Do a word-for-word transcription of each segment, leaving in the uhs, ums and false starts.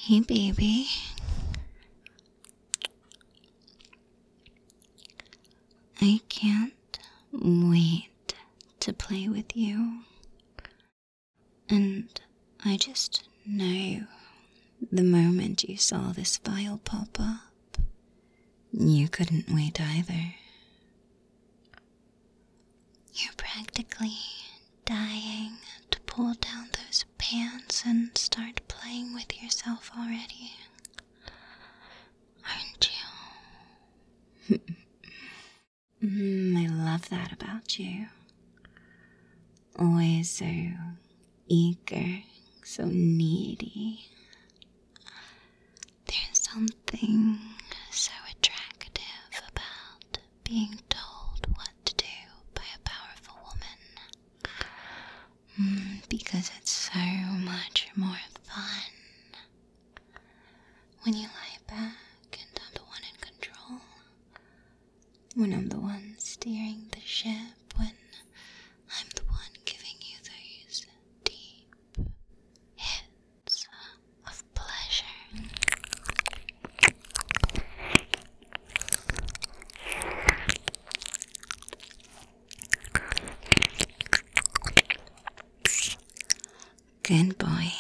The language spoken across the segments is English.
Hey, baby. I can't wait to play with you. And I just know the moment you saw this file pop up, you couldn't wait either. You're practically dying to pull down those pants and start playing with yourself already. Aren't you? mm, I love that about you. Always so eager, so needy. There's something so attractive about being told what to do by a powerful woman. Mm, because it's so much more fun when you lie back and I'm the one in control. When I'm the one steering the ship, when I'm the one giving you those deep hits of pleasure. Good boy.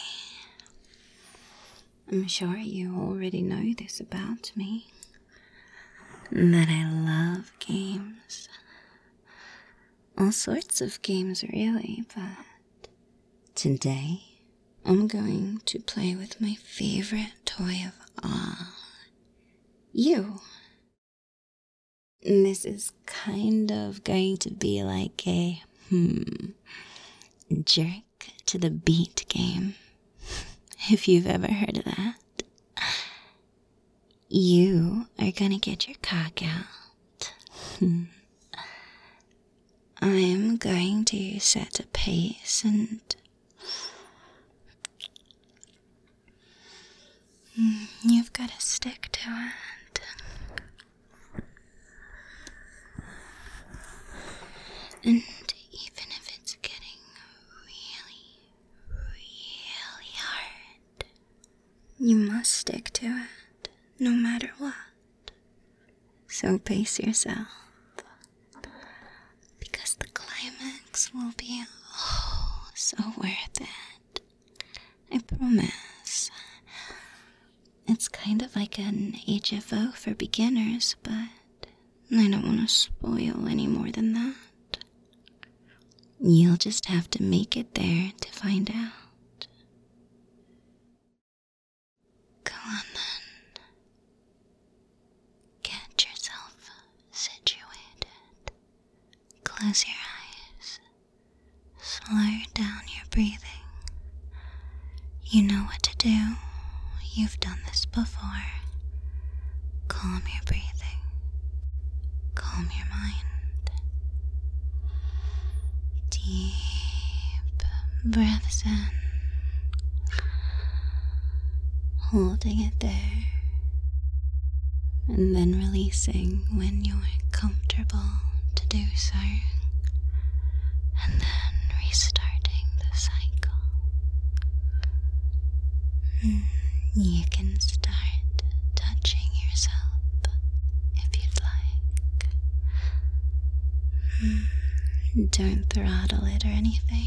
I'm sure you already know this about me, that I love games. All sorts of games, really, but today I'm going to play with my favorite toy of all, you. This is kind of going to be like a, hmm, jerk to the beat game, if you've ever heard of that. You are gonna get your cock out. I'm going to set a pace and you've got to stick to it. And even if it's getting really, really hard, you must stick to it, no matter what. So pace yourself. The climax will be oh so worth it. I promise. It's kind of like an H F O for beginners, but I don't want to spoil any more than that. You'll just have to make it there to find out. Go on then. Get yourself situated. Close your eyes. Slow down your breathing. You know what to do. You've done this before. Calm your breathing. Calm your mind. Deep breaths in. Holding it there. And then releasing when you're comfortable to do so, and then restarting the cycle. You can start touching yourself if you'd like. Don't throttle it or anything.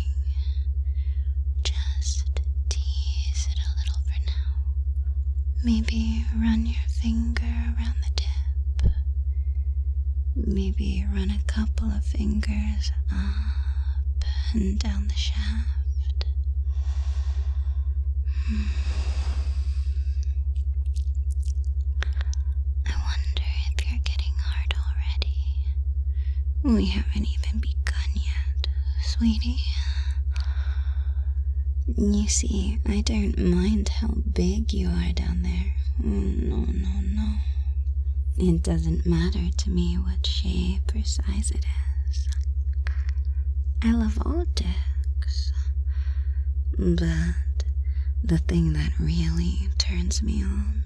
Just tease it a little for now. Maybe run your finger around the tip. Maybe run a couple of fingers up and down the shaft. I wonder if you're getting hard already. We haven't even begun yet, sweetie. You see, I don't mind how big you are down there. Oh, no, no, no. It doesn't matter to me what shape or size it is. I love all dicks. But the thing that really turns me on,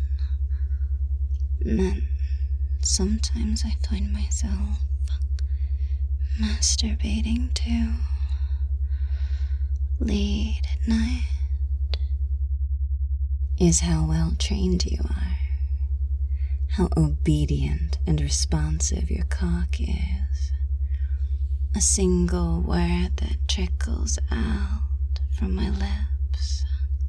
then sometimes I find myself masturbating too. Late at night. is how well trained you are, how obedient and responsive your cock is. A single word that trickles out from my lips,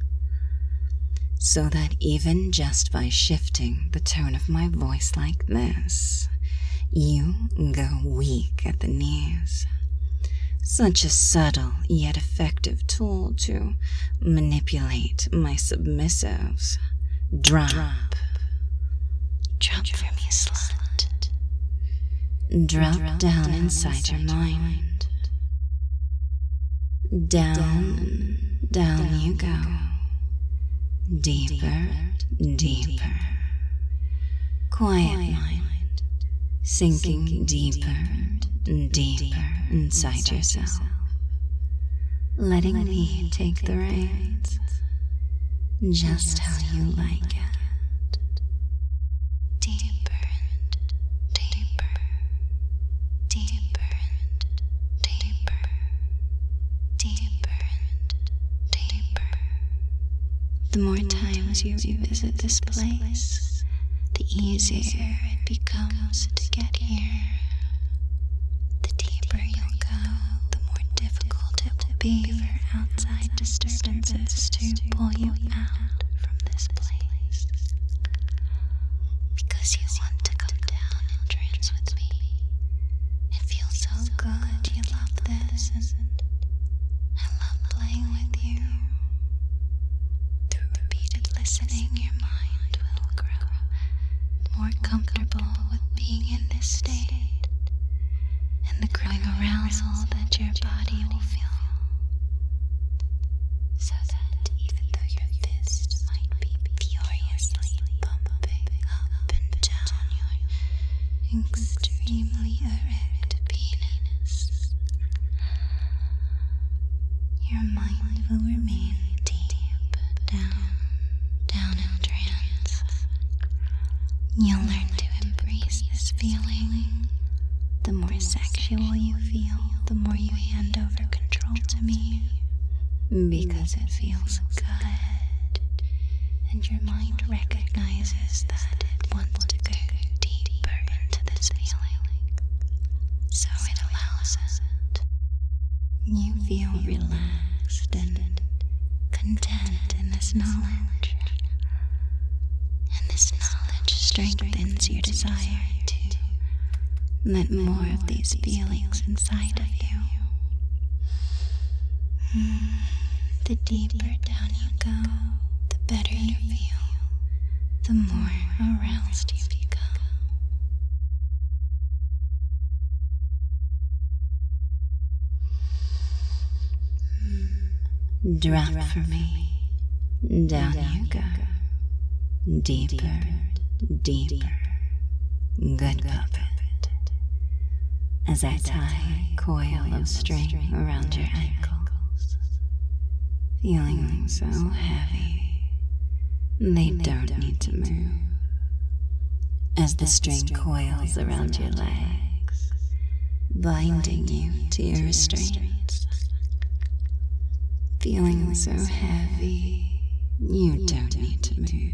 so that even just by shifting the tone of my voice like this, you go weak at the knees. Such a subtle yet effective tool to manipulate my submissives. Drop. Drop, Drop for me, slut. Drop, Drop down, down inside, inside your mind. Down, down, down, down you go. go. Deeper, deeper, deeper. Quiet, Quiet mind, sinking, sinking deeper, deeper, deeper, deeper inside, inside yourself. yourself. Letting, Letting me take, take the reins, just, just how you like it. Deeper and deeper, deeper and deeper, deeper and deeper. The more times you revisit this place, the easier it becomes to get here. The deeper you'll go, the more difficult it will be for outside disturbances to pull you out from this place. Because you want to come down and trance with me. It feels so good, you love this, and I love playing with you. Through repeated listening, your mind will grow more comfortable with being in this state, and the growing arousal that your body will feel. So that even though your fist might be furiously bumping up and down your extremely erect penis, your mind will remain deep down, down in trance. You'll learn to embrace this feeling. The more sexual you feel, the more you hand over control to me. Because it feels good, and your mind recognizes that it wants to go deeper into this feeling, so it allows it. You feel relaxed and content in this knowledge, and this knowledge strengthens your desire to let more of these feelings inside of you. Hmm. The deeper down you go, the better you feel, the more aroused you become. Drop for me. Down you go. Deeper, deeper. Good puppet. As I tie a coil of string around your ankle, feeling so heavy, they don't need to move. As the string coils around your legs, binding you to your restraints. Feeling so heavy, you don't need to move.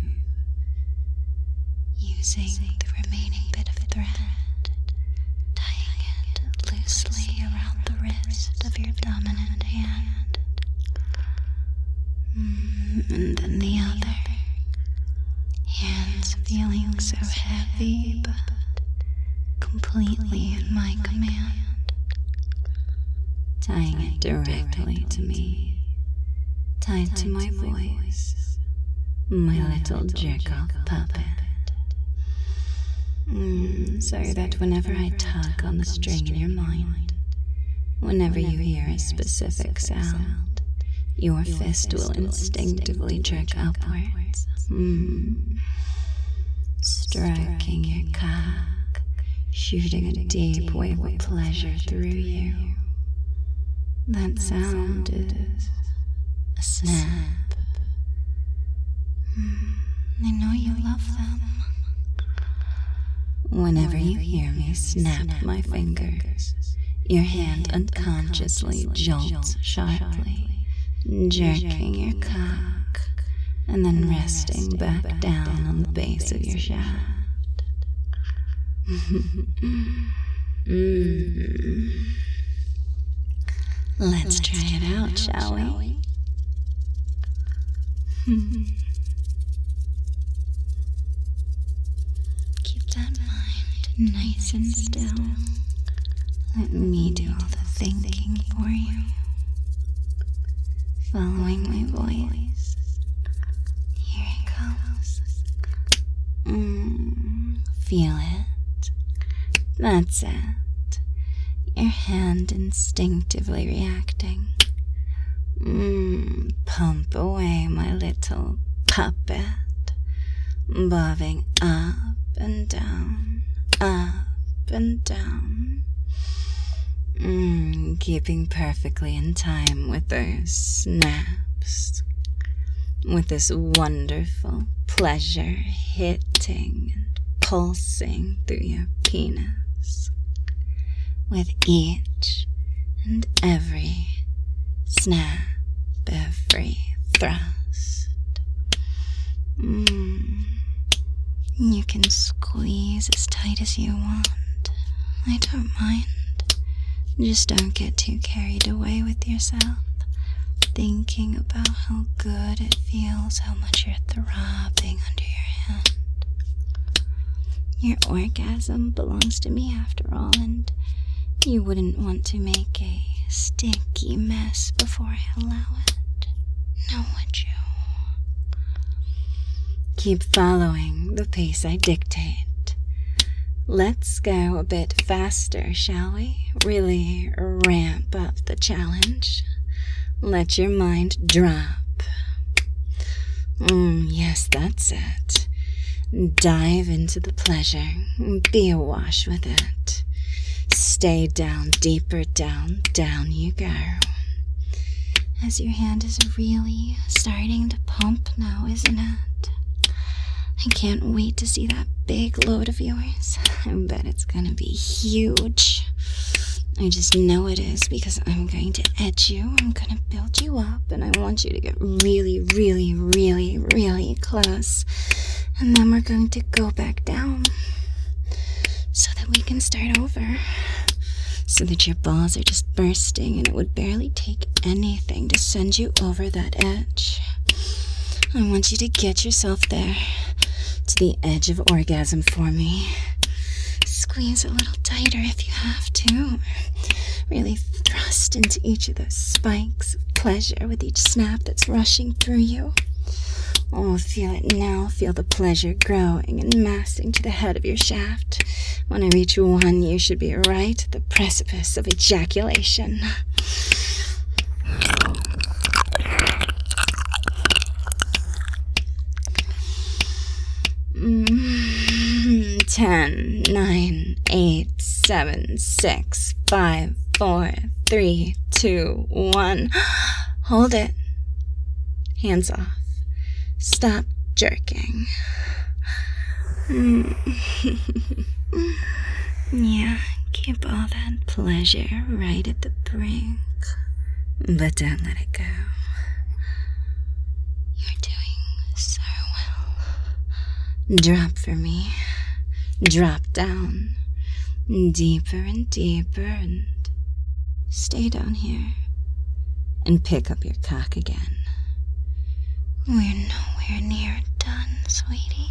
Using the remaining bit of thread, tying it loosely around the wrist of your dominant hand. And then the other, hands feeling so heavy, but completely in my command. Tying it directly to me, tied to my voice, my little jerk-off puppet. Mm, so that whenever I tug on the string in your mind, whenever you hear a specific sound, your fist will instinctively jerk upwards, mm. stroking your cock, shooting a deep wave of pleasure through you. That sound is a snap. Mm. I know you love them. Whenever you hear me snap my fingers, your hand unconsciously jolts sharply, jerking your cock and then resting back down on the base of your shaft. mm. Let's try it out, shall we? Keep that mind nice and still. Let me do all the thinking for you. Following my voice. Here it comes. Mm, feel it. That's it. Your hand instinctively reacting. Mm, pump away, my little puppet. Bobbing up and down, up and down. Mm, keeping perfectly in time with those snaps. With this wonderful pleasure hitting and pulsing through your penis. With each and every snap, every thrust. Mm. You can squeeze as tight as you want. I don't mind. Just don't get too carried away with yourself, thinking about how good it feels, how much you're throbbing under your hand. Your orgasm belongs to me after all, and you wouldn't want to make a sticky mess before I allow it. No, would you? Keep following the pace I dictate. Let's go a bit faster, shall we? Really ramp up the challenge. Let your mind drop. Mm, yes, that's it. Dive into the pleasure. Be awash with it. Stay down, deeper down, down you go. As your hand is really starting to pump now, isn't it? I can't wait to see that big load of yours. I bet it's gonna be huge. I just know it is because I'm going to edge you. I'm gonna build you up, and I want you to get really, really, really, really close. And then we're going to go back down so that we can start over. So that your balls are just bursting, and it would barely take anything to send you over that edge. I want you to get yourself there, to the edge of orgasm for me. Squeeze a little tighter if you have to. Really thrust into each of those spikes of pleasure with each snap that's rushing through you. Oh, feel it now. Feel the pleasure growing and massing to the head of your shaft. When I reach one, you should be right at the precipice of ejaculation. Mm, ten, nine, eight, seven, six, five, four, three, two, one. Hold it. Hands off. Stop jerking. Mm. Yeah, keep all that pleasure right at the brink, but don't let it go. You're doing so well. Drop for me. Drop down. Deeper and deeper, and stay down here. And pick up your cock again. We're nowhere near done, sweetie.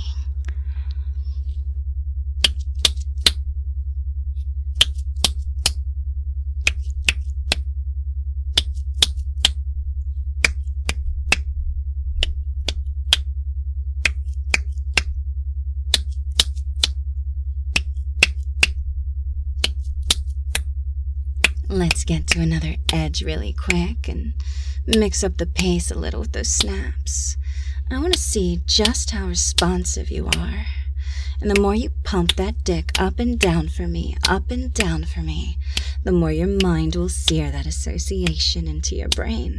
Let's get to another edge really quick and mix up the pace a little with those snaps. I want to see just how responsive you are. And the more you pump that dick up and down for me, up and down for me, the more your mind will sear that association into your brain.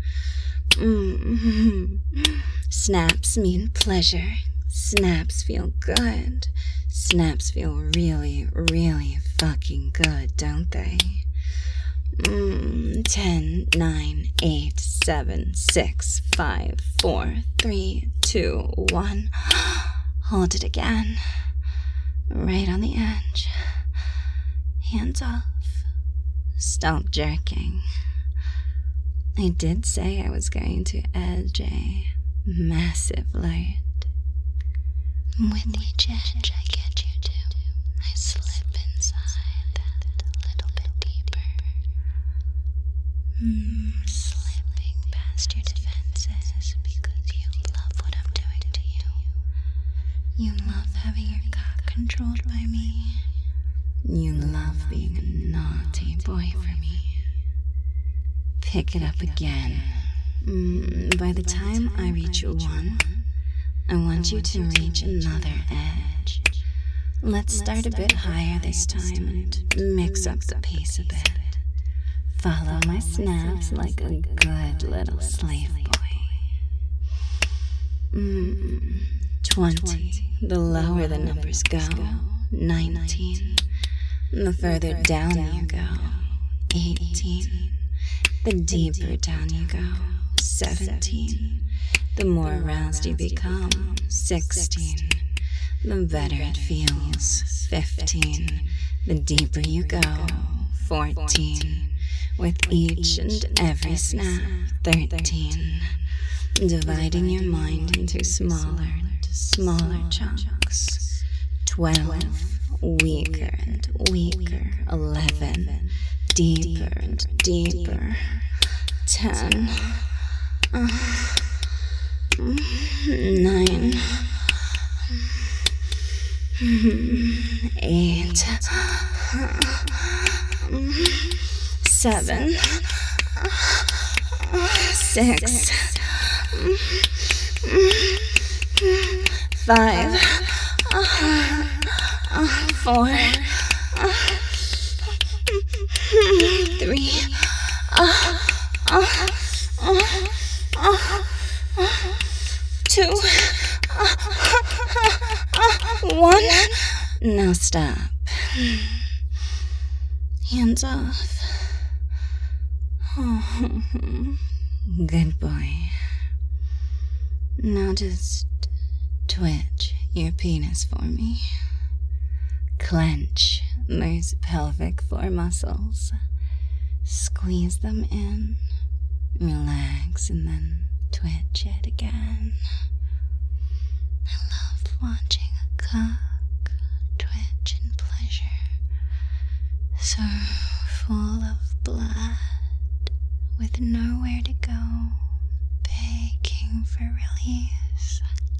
Mm-hmm. Snaps mean pleasure. Snaps feel good. Snaps feel really, really fucking good, don't they? Mm, ten, nine, eight, seven, six, five, four, three, two, one. Hold it again. Right on the edge. Hands off. Stop jerking. I did say I was going to edge a massive light. With each edge I get you to, I slip inside that little bit deeper. Mm, slipping past your defenses because you love what I'm doing to you. You love having your cock controlled by me. You love being a naughty boy for me. Pick it up again. Mm, by the time I reach one, I want you to reach another edge. Let's start a bit higher this time and mix up the pace a bit. Follow my snaps like a good little slave boy. Mm, twenty. The lower the numbers go. Nineteen. The further down you go. Eighteen. The deeper down you go. Seventeen. The more aroused you become. Sixteen. The better it feels. Fifteen. The deeper you go. Fourteen. With each and every snap. Thirteen. Dividing your mind into smaller and smaller chunks. Twelve. Weaker and weaker. Eleven. Deeper and deeper. Ten. Uh, nine. Eight. Seven. Six. Five. Four. Three. Two. One. Now stop. Hands off. Oh, good boy. Now just twitch your penis for me. Clench those pelvic floor muscles. Squeeze them in. Relax and then twitch it again. I love watching a cock twitch in pleasure. So full of blood, with nowhere to go, begging for release.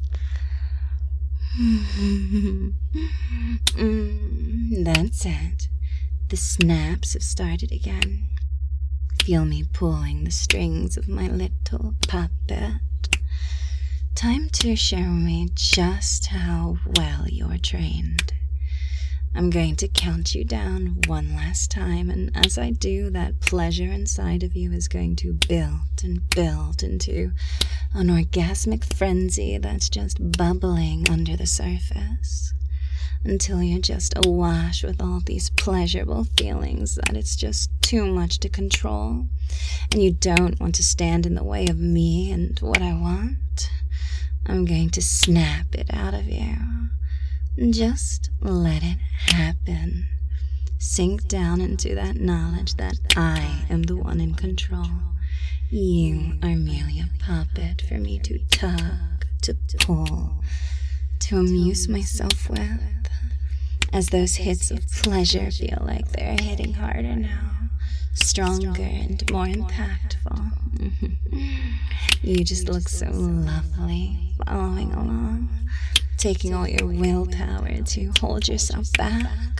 mm, that's it. The snaps have started again. Feel me pulling the strings of my little puppet. Time to show me just how well you're trained. I'm going to count you down one last time, and as I do, that pleasure inside of you is going to build and build into an orgasmic frenzy that's just bubbling under the surface, until you're just awash with all these pleasurable feelings that it's just too much to control, and you don't want to stand in the way of me and what I want. I'm going to snap it out of you. Just let it happen. Sink down into that knowledge that I am the one in control. You are merely a puppet for me to tug, to pull, to amuse myself with, as those hits of pleasure feel like they're hitting harder now, stronger and more impactful. You just look so lovely following along, taking all your willpower to hold yourself back.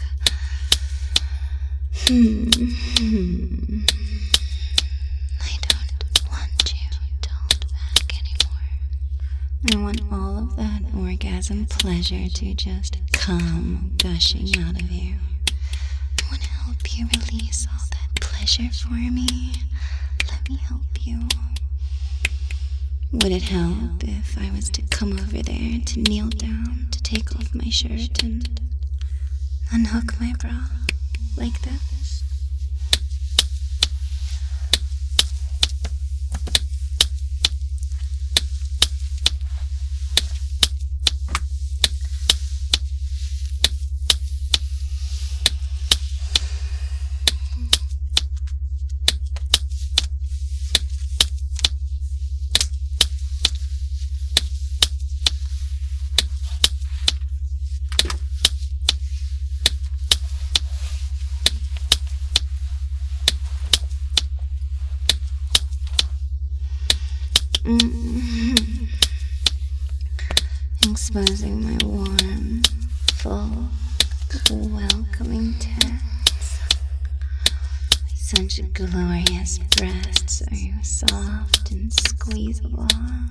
Hmm. I don't want you to hold back anymore. I want all of that orgasm pleasure to just come gushing out of you. I want to help you release all that pleasure for me. Let me help you. Would it help if I was to come over there, to kneel down, to take off my shirt and unhook my bra like this? Mm-hmm. Exposing my warm, full, welcoming tits. Such glorious breasts are you soft and squeezable.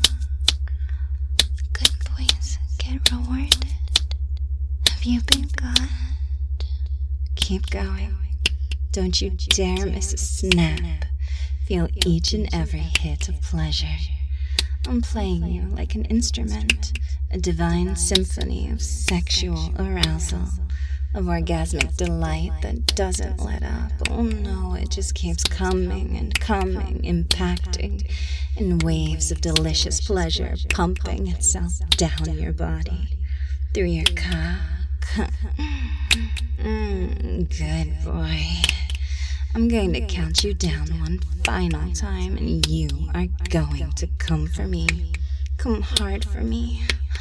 Good boys get rewarded. Have you been good? Keep going. Don't you dare miss a snap. Feel each and every hit of pleasure. I'm playing you like an instrument, a divine symphony of sexual arousal, of orgasmic delight that doesn't let up. Oh no, it just keeps coming and coming, impacting in waves of delicious pleasure, pumping itself down your body, through your cock. mm, good boy. I'm going to count you down one final time, and you are going to come for me. Come hard for me.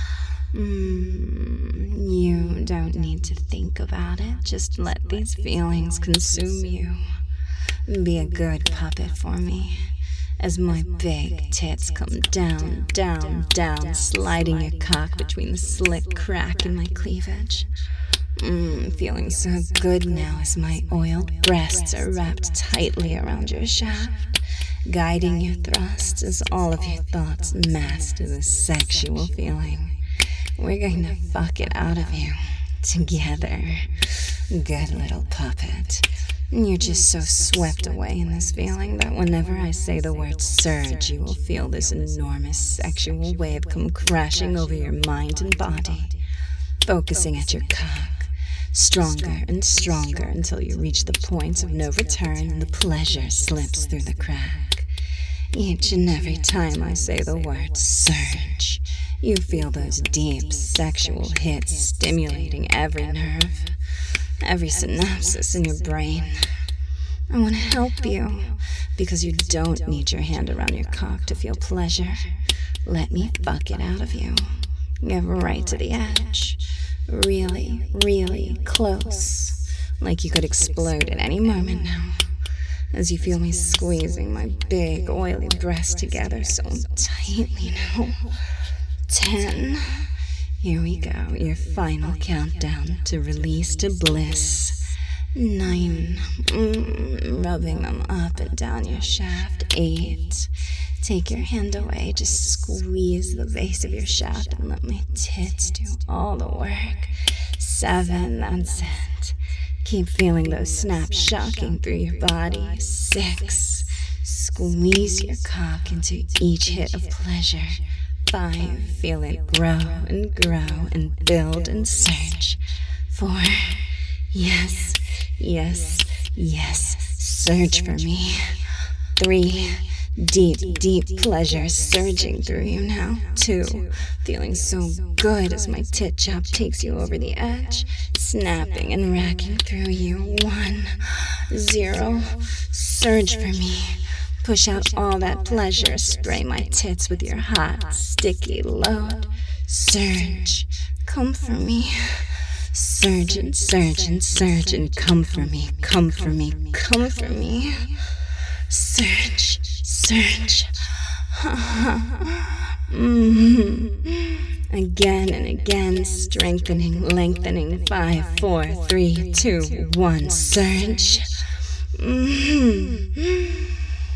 Mm, you don't need to think about it. Just let these feelings consume you. Be a good puppet for me, as my big tits come down, down, down, sliding your cock between the slick crack in my cleavage. Mmm, feeling so good now as my oiled breasts are wrapped tightly around your shaft, guiding your thrusts as all of your thoughts master the sexual feeling. We're going to fuck it out of you, together. Good little puppet. You're just so swept away in this feeling that whenever I say the word surge, you will feel this enormous sexual wave come crashing over your mind and body, focusing at your cock. Stronger and stronger until you reach the point of no return and the pleasure slips through the crack. Each and every time I say the word surge, you feel those deep sexual hits stimulating every nerve, every synapses in your brain. I want to help you because you don't need your hand around your cock to feel pleasure. Let me fuck it out of you. Get right to the edge. Really, really close, like you could explode at any moment now, as you feel me squeezing my big, oily breasts together so tightly now. Ten. Here we go, your final countdown to release to bliss. Nine. Mm, rubbing them up and down your shaft. Eight. Take your hand away, just squeeze the base of your shaft and let my tits do all the work. Seven, that's it. Keep feeling those snaps shocking through your body. Six, squeeze your cock into each hit of pleasure. Five, feel it grow and grow and build and surge. Four, yes, yes, yes, surge for me. Three, deep, deep pleasure surging through you now. Two, feeling so good as my tit chop takes you over the edge, snapping and racking through you. One, zero, surge for me. Push out all that pleasure, spray my tits with your hot, sticky load. Surge, come for me. Surge and surge and surge and come for me, come for me, come for me. Surge, surge. mm-hmm. Again and again, strengthening, lengthening. Five, four, three, two, one. Surge. Mm-hmm.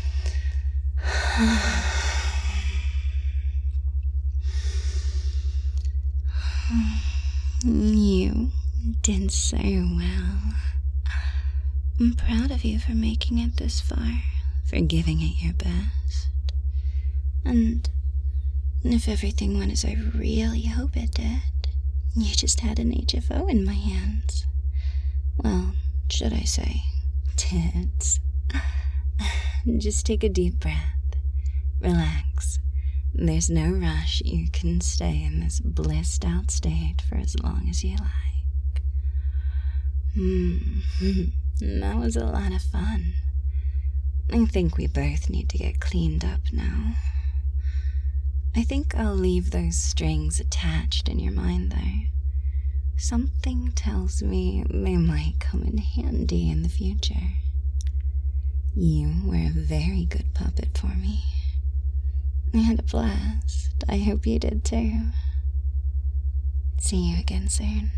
You did so well. I'm proud of you for making it this far, for giving it your best. And if everything went as I really hope it did, you just had an H F O in my hands. Well, should I say, tits. Just take a deep breath. Relax. There's no rush. You can stay in this blissed out state for as long as you like. Hmm. That was a lot of fun. I think we both need to get cleaned up now. I think I'll leave those strings attached in your mind, though. Something tells me they might come in handy in the future. You were a very good puppet for me. I had a blast. I hope you did too. See you again soon.